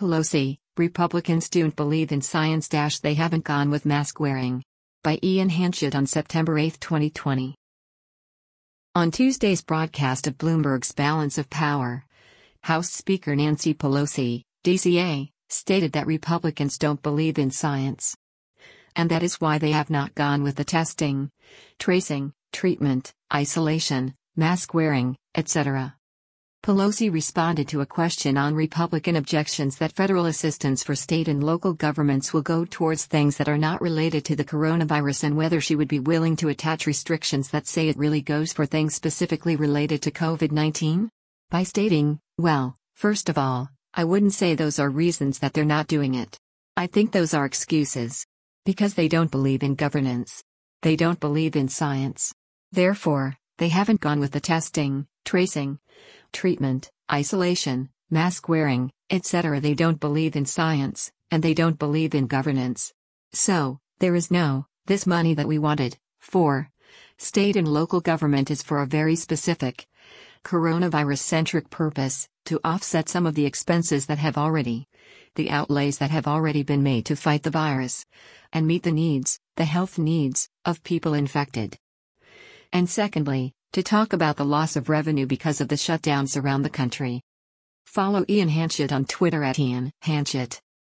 Pelosi, Republicans don't believe in science. They haven't gone with mask wearing. By Ian Hanchett on September 8, 2020. On Tuesday's broadcast of Bloomberg's Balance of Power, House Speaker Nancy Pelosi, DCA, stated that Republicans don't believe in science. And that is why they have not gone with the testing, tracing, treatment, isolation, mask wearing, etc. Pelosi responded to a question on Republican objections that federal assistance for state and local governments will go towards things that are not related to the coronavirus and whether she would be willing to attach restrictions that say it really goes for things specifically related to COVID-19? By stating, well, first of all, I wouldn't say those are reasons that they're not doing it. I think those are excuses. Because they don't believe in governance. They don't believe in science. Therefore, they haven't gone with the testing, tracing, treatment, isolation, mask wearing, etc. They don't believe in science, and they don't believe in governance. So, there is this money that we wanted, for state and local government is for a very specific, coronavirus-centric purpose, to offset some of the expenses that have already, the outlays that have already been made to fight the virus, and meet the needs, the health needs, of people infected. And secondly, to talk about the loss of revenue because of the shutdowns around the country. Follow Ian Hanchett on Twitter @IanHanchett.